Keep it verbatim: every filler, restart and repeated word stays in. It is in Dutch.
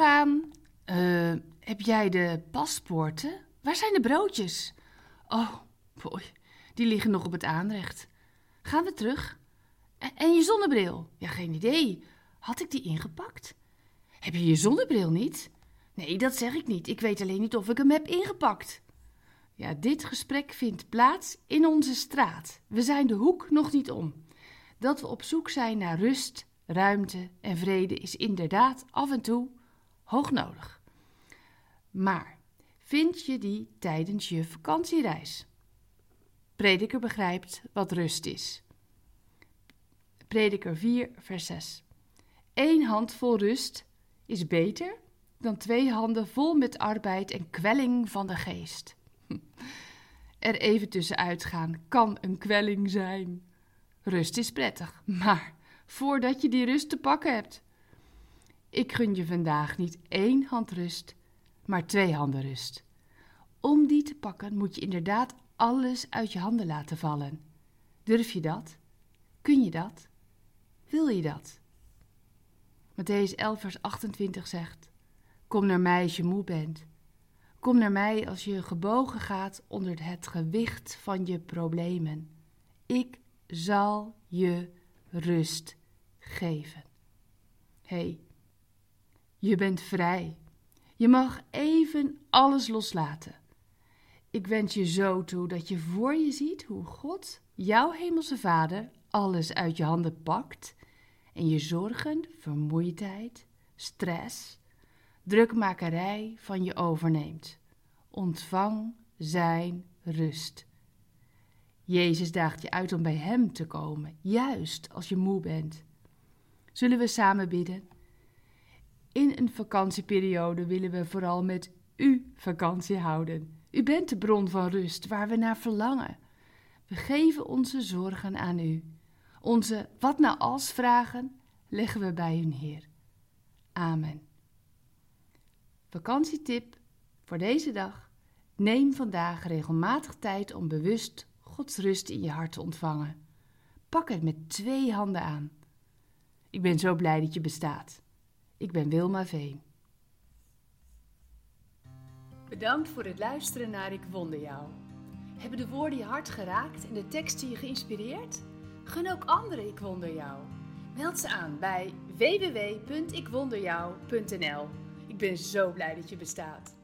gaan. Uh, heb jij de paspoorten? Waar zijn de broodjes? Oh, boy, die liggen nog op het aanrecht. Gaan we terug? En, en je zonnebril? Ja, geen idee. Had ik die ingepakt? Heb je je zonnebril niet? Nee, dat zeg ik niet. Ik weet alleen niet of ik hem heb ingepakt. Ja, dit gesprek vindt plaats in onze straat. We zijn de hoek nog niet om. Dat we op zoek zijn naar rust, ruimte en vrede is inderdaad af en toe hoog nodig. Maar vind je die tijdens je vakantiereis? Prediker begrijpt wat rust is. Prediker vier, vers zes. Eén hand vol rust is beter dan twee handen vol met arbeid en kwelling van de geest. Er even tussenuit gaan kan een kwelling zijn. Rust is prettig, maar voordat je die rust te pakken hebt. Ik gun je vandaag niet één hand rust, maar twee handen rust. Om die te pakken moet je inderdaad alles uit je handen laten vallen. Durf je dat? Kun je dat? Wil je dat? Mattheüs elf vers achtentwintig zegt: Kom naar mij als je moe bent. Kom naar mij als je gebogen gaat onder het gewicht van je problemen. Ik zal je rust geven. Hé, hey, je bent vrij. Je mag even alles loslaten. Ik wens je zo toe dat je voor je ziet hoe God, jouw hemelse Vader, alles uit je handen pakt en je zorgen, vermoeidheid, stress, drukmakerij van je overneemt. Ontvang zijn rust. Jezus daagt je uit om bij hem te komen, juist als je moe bent. Zullen we samen bidden? In een vakantieperiode willen we vooral met u vakantie houden. U bent de bron van rust waar we naar verlangen. We geven onze zorgen aan u. Onze wat nou als vragen leggen we bij u neer. Amen. Vakantietip voor deze dag. Neem vandaag regelmatig tijd om bewust Gods rust in je hart te ontvangen. Pak het met twee handen aan. Ik ben zo blij dat je bestaat. Ik ben Wilma Veen. Bedankt voor het luisteren naar Ik Wonder Jou. Hebben de woorden je hart geraakt en de teksten je geïnspireerd? Gun ook anderen Ik Wonder Jou. Meld ze aan bij w w w punt ik wonder jou punt n l. Ik ben zo blij dat je bestaat.